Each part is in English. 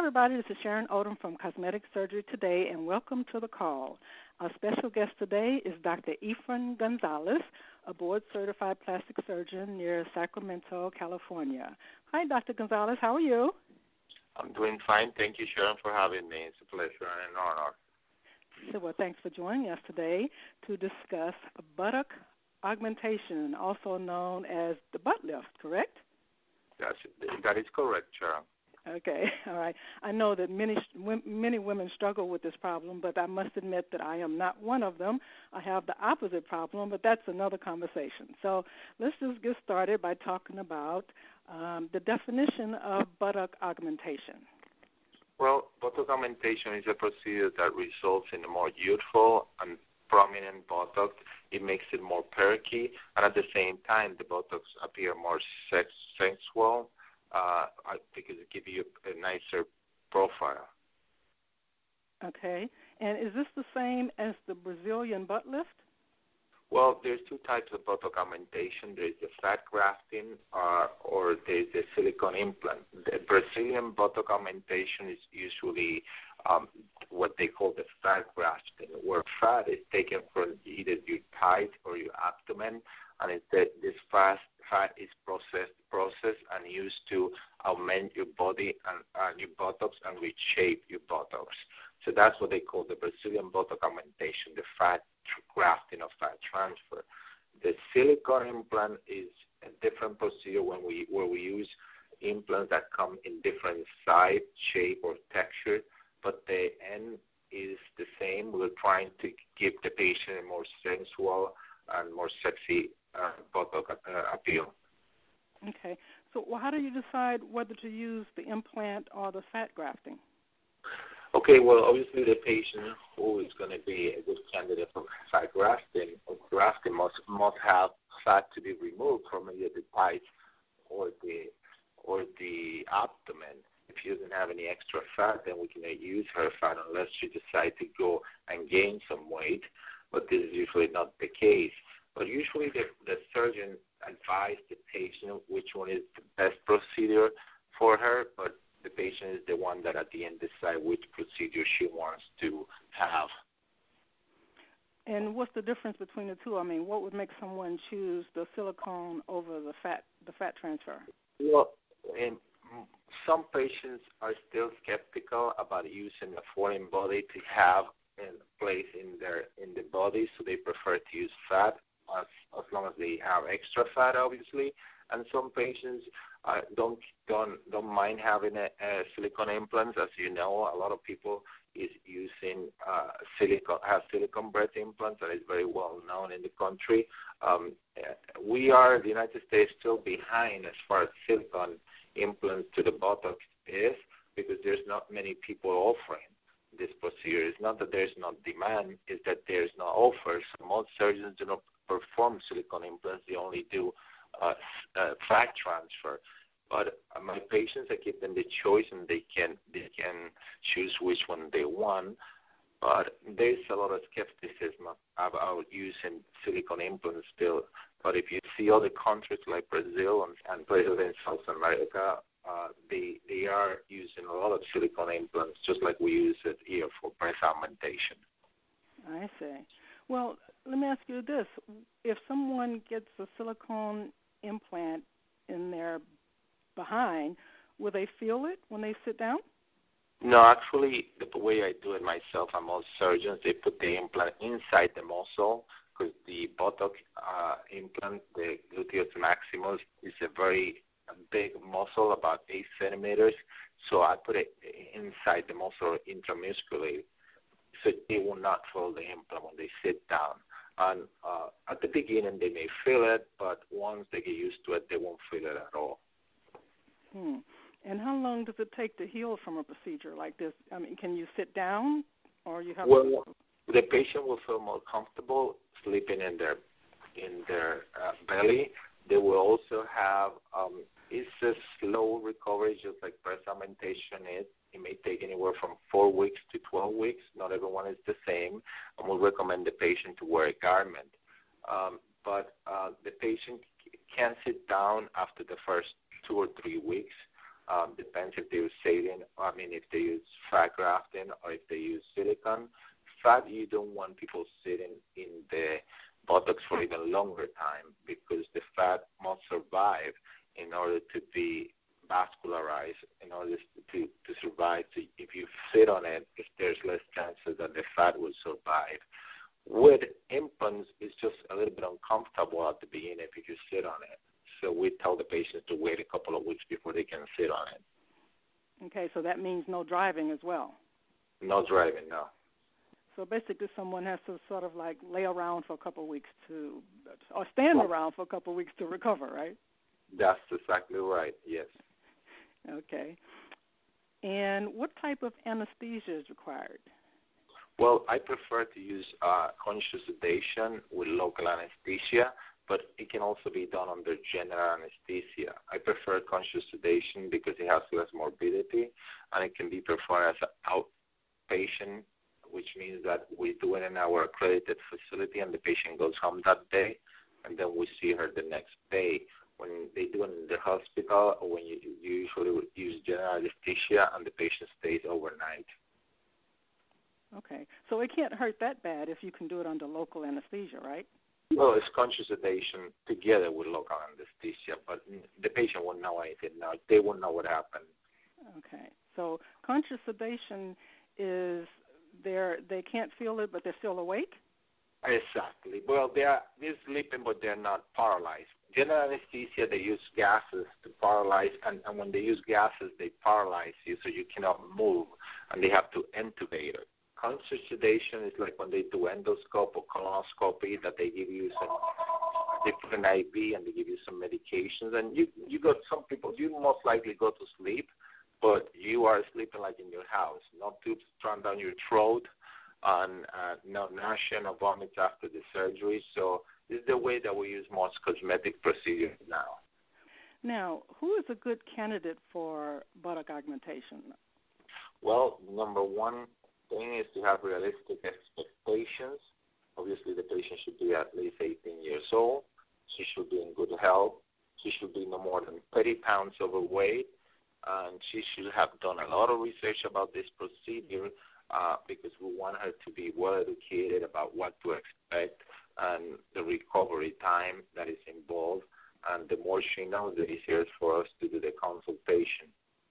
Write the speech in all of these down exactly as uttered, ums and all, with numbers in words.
everybody. This is Sharon Odom from Cosmetic Surgery Today, and welcome to the call. Our special guest today is Doctor Efrain Gonzalez, a board-certified plastic surgeon near Sacramento, California. Hi, Doctor Gonzalez. How are you? I'm doing fine. Thank you, Sharon, for having me. It's a pleasure and an honor. So, well, thanks for joining us today to discuss buttock augmentation, also known as the butt lift, correct? That's, that is correct, Sharon. Okay, all right. I know that many many women struggle with this problem, but I must admit that I am not one of them. I have the opposite problem, but that's another conversation. So let's just get started by talking about um, the definition of buttock augmentation. Well, buttock augmentation is a procedure that results in a more youthful and prominent buttock. It makes it more perky, and at the same time, the buttocks appear more sex sensual. Uh, because it gives you a nicer profile. Okay. And is this the same as the Brazilian butt lift? Well, there's two types of buttock augmentation. There's the fat grafting uh, or there's the silicone implant. The Brazilian buttock augmentation is usually um, what they call the fat grafting, where fat is taken from either your thighs or your abdomen, and instead this fat fat is processed processed and used to augment your body and uh, your buttocks and reshape your buttocks. So that's what they call the Brazilian buttock augmentation, the fat grafting or fat transfer. The silicone implant is a different procedure when we where we use implants that come in different size, shape, or texture, but the end is the same. We're trying to give the patient a more sensual and more sexy uh, buttock uh, appeal. Okay. So well, how do you decide whether to use the implant or the fat grafting? Okay, well, obviously the patient who is going to be a good candidate for fat grafting or grafting must, must have fat to be removed from either the thighs or the or the abdomen. If she doesn't have any extra fat, then we cannot use her fat unless she decides to go and gain some weight, but this is usually not the case. But usually the, the surgeon advises the patient which one is the best procedure for her, but the patient is the one that at the end decide which procedure she wants to have. And what's the difference between the two? I mean, what would make someone choose the silicone over the fat the fat transfer? Well, in, some patients are still skeptical about using a foreign body to have a place in their in the body, so they prefer to use fat. As, as long as they have extra fat, obviously, and some patients uh, don't don't don't mind having a, a silicone implants. As you know, a lot of people is using uh, silicone have silicone breast implants that is very well known in the country. Um, we are the United States still behind as far as silicone implants to the buttocks is because there's not many people offering this procedure. It's not that there's no demand; it's that there's no offers. Most surgeons do not perform silicone implants. They only do uh, uh, fat transfer. But uh, my patients, I give them the choice, and they can they can choose which one they want. But there's a lot of skepticism about using silicone implants still. But if you see other countries like Brazil and, and places in South America, uh, they they are using a lot of silicone implants, just like we use it here for breast augmentation. I see. Well, let me ask you this. If someone gets a silicone implant in their behind, will they feel it when they sit down? No, actually, the way I do it myself, and most surgeons, they put the implant inside the muscle because the buttock uh, implant, the gluteus maximus, is a very big muscle, about eight centimeters. So I put it inside the muscle intramuscularly, so they will not feel the implant when they sit down. And uh, at the beginning, they may feel it, but once they get used to it, they won't feel it at all. Hmm. And how long does it take to heal from a procedure like this? I mean, can you sit down, or you have well, to? The patient will feel more comfortable sleeping in their in their uh, belly. They will also have um, it's a slow recovery, just like breast augmentation is. It may take anywhere from four weeks to twelve weeks. Not everyone is the same, and we'll recommend the patient to wear a garment. Um, but uh, the patient can sit down after the first two or three weeks. Um, depends if they use saline, I mean, if they use fat grafting or if they use silicone. Fat, you don't want people sitting in the buttocks for even longer time because the fat must survive in order to be vascularized, in order to, to survive. So if you sit on it, if there's less chances that the fat will survive. With implants, it's just a little bit uncomfortable at the beginning if you sit on it. So we tell the patients to wait a couple of weeks before they can sit on it. Okay, so that means no driving as well. No driving, no. So basically someone has to sort of like lay around for a couple of weeks to, or stand well, around for a couple of weeks to recover, right? That's exactly right, yes. Okay. And what type of anesthesia is required? Well, I prefer to use uh, conscious sedation with local anesthesia, but it can also be done under general anesthesia. I prefer conscious sedation because it has less morbidity, and it can be performed as an outpatient, which means that we do it in our accredited facility, and the patient goes home that day, and then we see her the next day. When they do it in the hospital, or when you, you usually use general anesthesia, and the patient stays overnight. Okay, so it can't hurt that bad if you can do it under local anesthesia, right? Well, it's conscious sedation together with local anesthesia, but the patient won't know anything. Now they won't know what happened. Okay, so conscious sedation is they're they can't feel it, but they're still awake. Exactly. Well, they are they're sleeping, but they're not paralyzed. General anesthesia, they use gases to paralyze, and, and when they use gases, they paralyze you, so you cannot move, and they have to intubate it. Conscious sedation is like when they do endoscope or colonoscopy, that they give you some, they put an I V and they give you some medications, and you you got some people, you most likely go to sleep, but you are sleeping like in your house, no tubes drawn down your throat, and uh, no nausea, no vomit after the surgery. So this is the way that we use most cosmetic procedures now. Now, who is a good candidate for buttock augmentation? Well, number one thing is to have realistic expectations. Obviously, the patient should be at least eighteen years old. She should be in good health. She should be no more than thirty pounds overweight. And she should have done a lot of research about this procedure uh, because we want her to be well educated about what to expect and the recovery time that is involved. And the more she knows, the easier it is for us to do the consultation.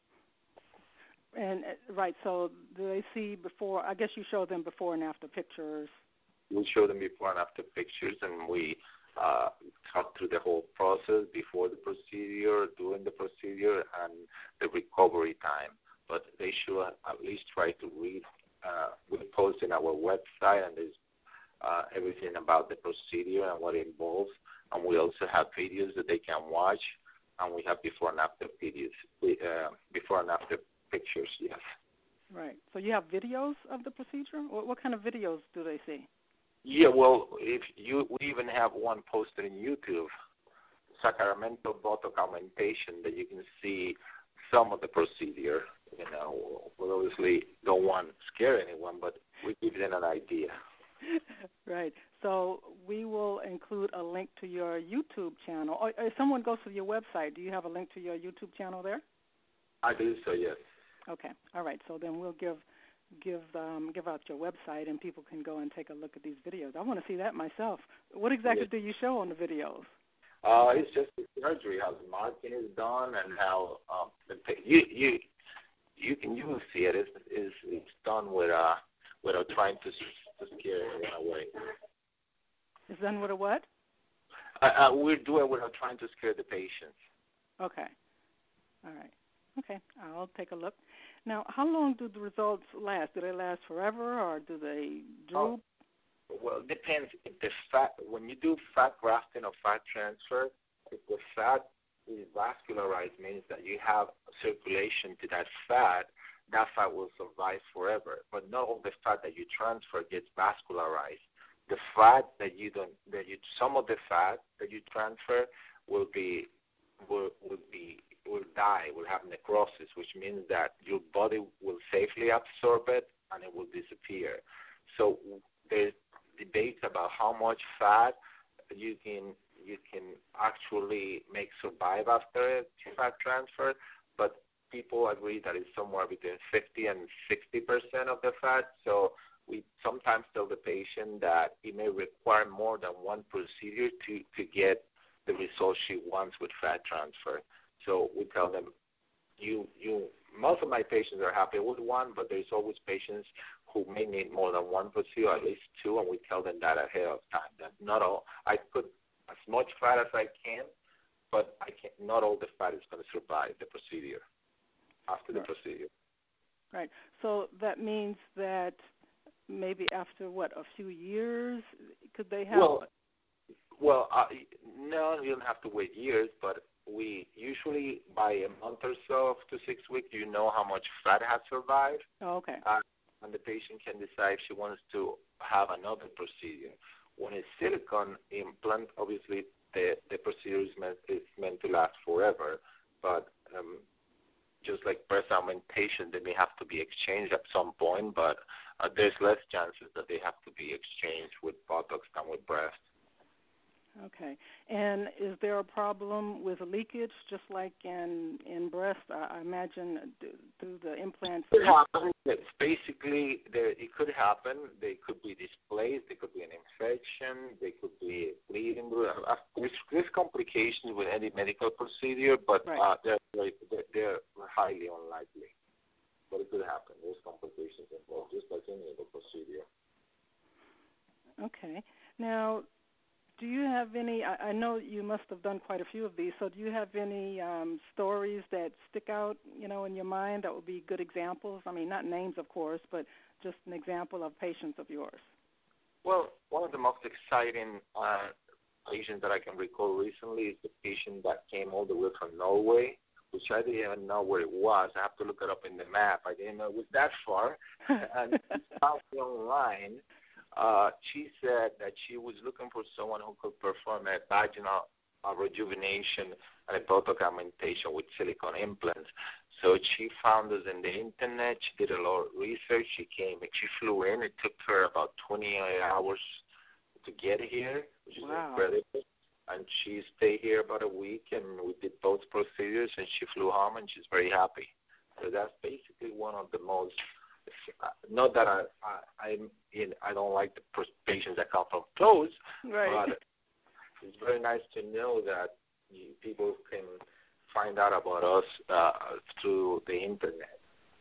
And right, so do they see before? I guess you show them before and after pictures. We show them before and after pictures, and we uh, talk through the whole process before the procedure, during the procedure, and the recovery time. But they should at least try to read. Uh, we post in our website, and there's uh, everything about the procedure and what it involves. And we also have videos that they can watch, and we have before and after videos, we, uh, before and after pictures, yes. Right. So you have videos of the procedure? What, what kind of videos do they see? Yeah, well, if you we even have one posted in YouTube, Sacramento Buttock Augmentation, that you can see some of the procedure. You know, we obviously don't want to scare anyone, but we give them an idea. Right. So we will include a link to your YouTube channel. Or if someone goes to your website, do you have a link to your YouTube channel there? I do so, yes. Okay. All right. So then we'll give give um, give out your website, and people can go and take a look at these videos. I want to see that myself. What exactly yes. do you show on the videos? Uh, it's just the surgery, how the marking is done, and how um, the, you you you can you will see it. It's it's, it's done with uh without trying to to scare anyone away. It's done with a what? Uh, uh, we do it without trying to scare the patients. Okay. All right. Okay, I'll take a look. Now, how long do the results last? Do they last forever, or do they droop? Oh, well, it depends. If the fat, when you do fat grafting or fat transfer, if the fat is vascularized, means that you have circulation to that fat, that fat will survive forever. But not all the fat that you transfer gets vascularized. The fat that you don't, that you, some of the fat that you transfer will be, will, will be. will die, will have necrosis, which means that your body will safely absorb it and it will disappear. So there's debates about how much fat you can you can actually make survive after a fat transfer, but people agree that it's somewhere between fifty and sixty percent of the fat. So we sometimes tell the patient that it may require more than one procedure to, to get the result she wants with fat transfer. So we tell them, you, you, most of my patients are happy with one, but there's always patients who may need more than one procedure, at least two, and we tell them that ahead of time. That not all, I put as much fat as I can, but I can't, not all the fat is going to survive the procedure, after the right. procedure. Right. So that means that maybe after, what, a few years, could they have... Well, well uh, no, you don't have to wait years, but we usually by a month or so to six weeks, you know how much fat has survived. Oh, okay. Uh, and the patient can decide if she wants to have another procedure. When it's silicone implant, obviously the, the procedure is meant, is meant to last forever, but um, just like breast augmentation, they may have to be exchanged at some point, but uh, there's less chances that they have to be exchanged with Botox than with breast. Okay. And is there a problem with leakage, just like in in breast? I, I imagine through the implants. It could happen. It's basically, there, it could happen. They could be displaced. There could be an infection. They could be bleeding. There's, there's complications with any medical procedure, but right. uh, they're, they're, they're highly unlikely. But it could happen. There's complications involved, just like any other procedure. Okay. Now, do you have any, I, I know you must have done quite a few of these, so do you have any um, stories that stick out, you know, in your mind that would be good examples? I mean, not names, of course, but just an example of patients of yours. Well, one of the most exciting uh, patients that I can recall recently is the patient that came all the way from Norway, which I didn't even know where it was. I have to look it up in the map. I didn't know it was that far. And she found me online. Uh, she said that she was looking for someone who could perform a vaginal uh, rejuvenation and a Botox augmentation with silicone implants. So she found us in the internet. She did a lot of research. She came. She flew in. It took her about twenty-eight hours to get here, which is wow. incredible. And she stayed here about a week, and we did both procedures, and she flew home, and she's very happy. So that's basically one of the most. Not that I I I'm in, I don't like the patients that come from close, right. but it's very nice to know that you, people can find out about us uh, through the internet.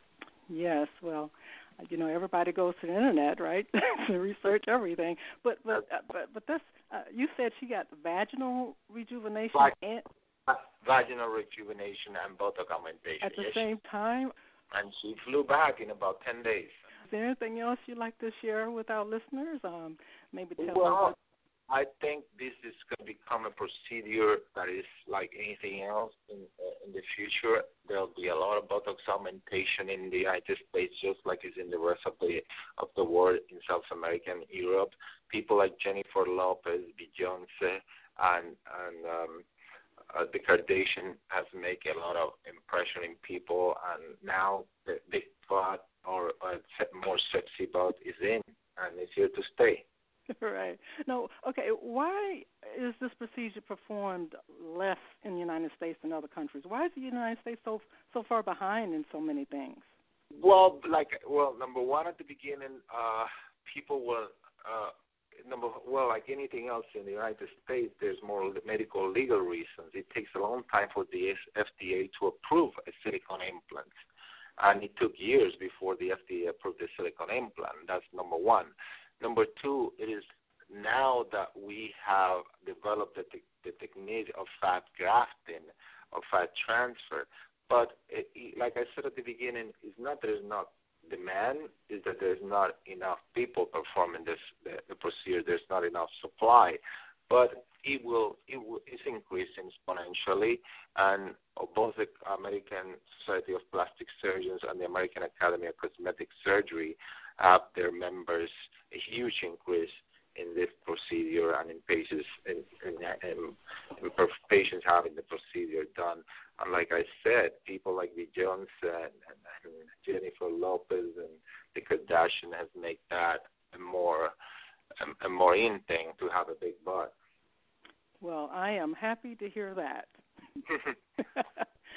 Yes, well, you know, everybody goes to the internet, right, to research everything. But but uh, but but that's uh, you said she got vaginal rejuvenation Vag- and vaginal rejuvenation and Botox augmentation at the yes, same time. And she flew back in about ten days. Is there anything else you'd like to share with our listeners? Um, maybe tell well, them. I think this is going to become a procedure that is like anything else in uh, in the future. There'll be a lot of Botox augmentation in the United States, just like it's in the rest of the of the world, in South America and Europe. People like Jennifer Lopez, Beyonce, and and um, uh, the Kardashian has made a lot of impression in people, and now the big butt or uh, more sexy butt is in, and it's here to stay. Right. No, okay, why is this procedure performed less in the United States than other countries? Why is the United States so so far behind in so many things? Well, like, well, number one, at the beginning, uh, people were, uh, number well, like anything else in the United States, there's more medical legal reasons. It takes a long time for the F D A to approve a silicone implant. And it took years before the F D A approved the silicone implant. That's number one. Number two, it is now that we have developed the, te- the technique of fat grafting, of fat transfer. But it, it, like I said at the beginning, it's not that there's not demand, it's that there's not enough people performing this the, the procedure. There's not enough supply. But it will it will it's increasing exponentially, and both the American Society of Plastic Surgeons and the American Academy of Cosmetic Surgery have their members a huge increase in this procedure and in patients in, in, in, in patients having the procedure done. And like I said, people like Beyonce and, and, and Jennifer Lopez and the Kardashian has made that a more a, a more in thing to have a big butt. Well, I am happy to hear that.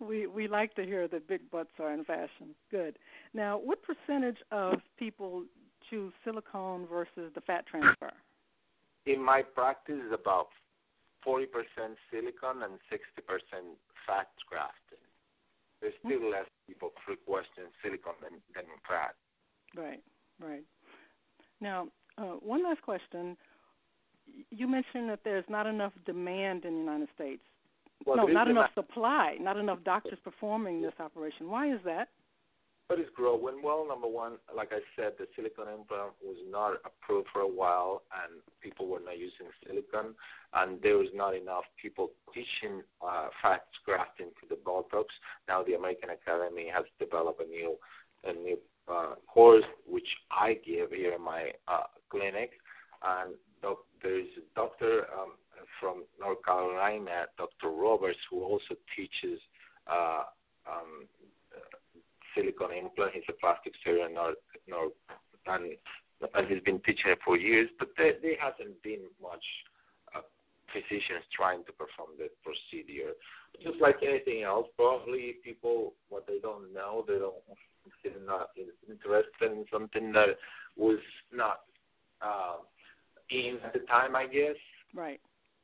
we we like to hear that big butts are in fashion. Good. Now, what percentage of people choose silicone versus the fat transfer? In my practice, it's about forty percent silicone and sixty percent fat grafting. There's still mm-hmm. less people requesting silicone than, than fat. Right, right. Now, uh, one last question. You mentioned that there's not enough demand in the United States. Well, no, not enough demand. supply, not enough doctors performing this operation. Why is that? But it's growing. Well, number one, like I said, the silicone implant was not approved for a while, and people were not using silicone, and there was not enough people teaching uh, fat grafting to the Botox. Now the American Academy has developed a new a new uh, course, which I give here in my uh, clinic, and doc- there is a doctor um, from North Carolina, Doctor Roberts, who also teaches uh, um, silicone implant. He's a plastic surgeon, or, or, and, and he's been teaching it for years, but there, there hasn't been much uh, physicians trying to perform the procedure. Just like anything else, probably people, what they don't know, they don't, they're not interested in something that was not uh, in at the time, I guess. Right.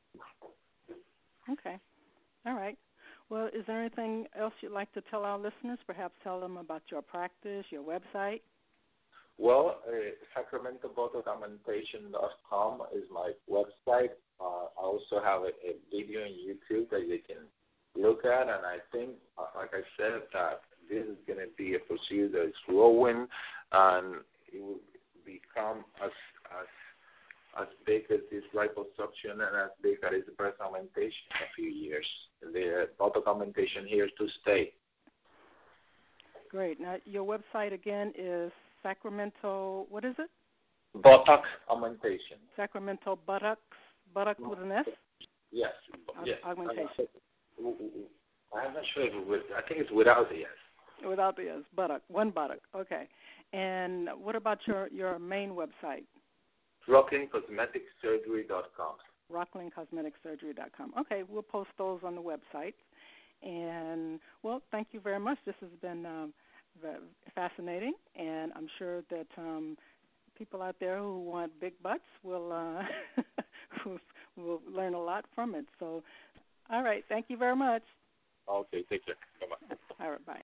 Okay. All right. Well, is there anything else you'd like to tell our listeners? Perhaps tell them about your practice, your website? Well, uh, Sacramento Botox Augmentation dot com is my website. Uh, I also have a, a video on YouTube that you can look at, and I think, uh, like I said, that this is going to be a procedure that is growing, and it will become as as as big as this liposuction and as big as this breast augmentation in a few years. The Botox augmentation here to stay. Great. Now, your website again is Sacramento, what is it? Botox augmentation. Sacramento buttocks, buttock with an S? Yes. yes. Augmentation. I'm not sure if it was, I think it's without the S. Without the S, buttock, one buttock. Okay. And what about your, your main website? Rocklin Cosmetic Surgery dot com. Rocklin Cosmetic Surgery dot com. Okay, we'll post those on the website. And, well, thank you very much. This has been um, fascinating, and I'm sure that um, people out there who want big butts will, uh, will learn a lot from it. So, all right, thank you very much. Okay, take care. Bye-bye. All right, bye.